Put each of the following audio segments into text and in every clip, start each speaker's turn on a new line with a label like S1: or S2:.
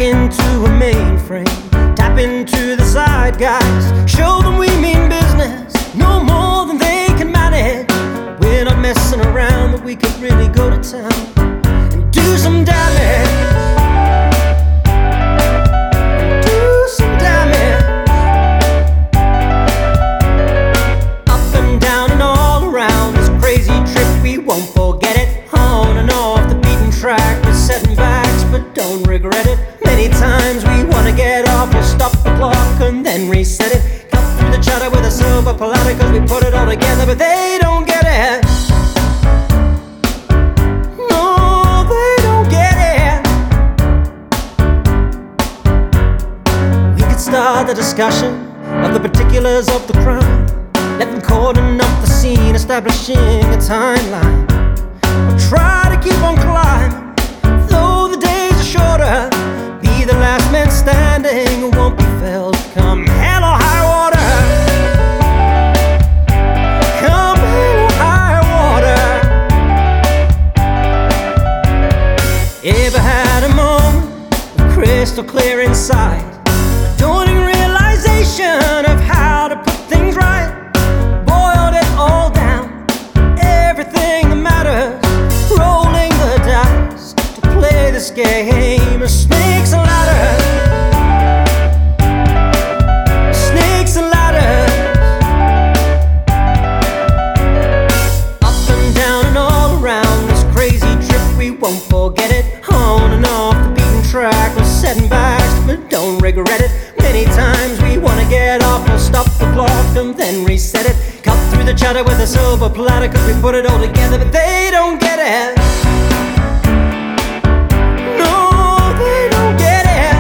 S1: into a mainframe, tap into the side guys, show them we mean business, no more than they can manage. We're not messing around, but we could really go to town and do some damage. Do some damage. Up and down and all around this crazy trip, we won't forget it. On and off the beaten track, we're setting backs but don't regret it. Many times we wanna get off, we'll stop the clock and then reset it. Cut through the chatter with a silver platter, cause we put it all together, but they don't get it. No, they don't get it. We could start the discussion of the particulars of the crime, let them cordon up the scene, establishing a timeline. We'll try to keep on climbing, though the days are shorter. Be the last man standing who won't be felled, come hell or high water. Come hell or high water. Ever had a moment crystal clear inside, dawning realization of how to put things right, boiled it all down, everything that matters, rolling the dice to play this game of snakes and ladders. Snakes and ladders. Up and down and all around this crazy trip, we won't forget it. On and off the beaten track, we're setting backs but don't regret it. Many times we wanna get off, we'll stop the clock and then reset it. Cut through the chatter with a silver platter, cause we put it all together, but they don't get it. No, they don't get it.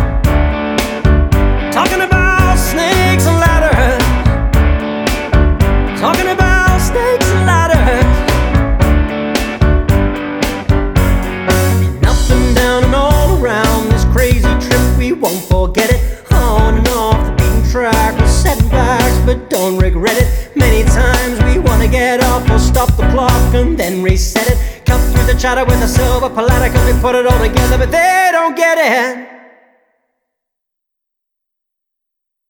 S1: Talking about snakes and ladders. Talking about snakes and ladders. And up and down and all around this crazy trip, we won't forget it. On and off the beaten track, we're setting backs but don't regret it. Many times we wanna get off, we'll stop the clock and then reset it. Cut through the chatter with a silver platter, cause we put it all together, but they don't get it.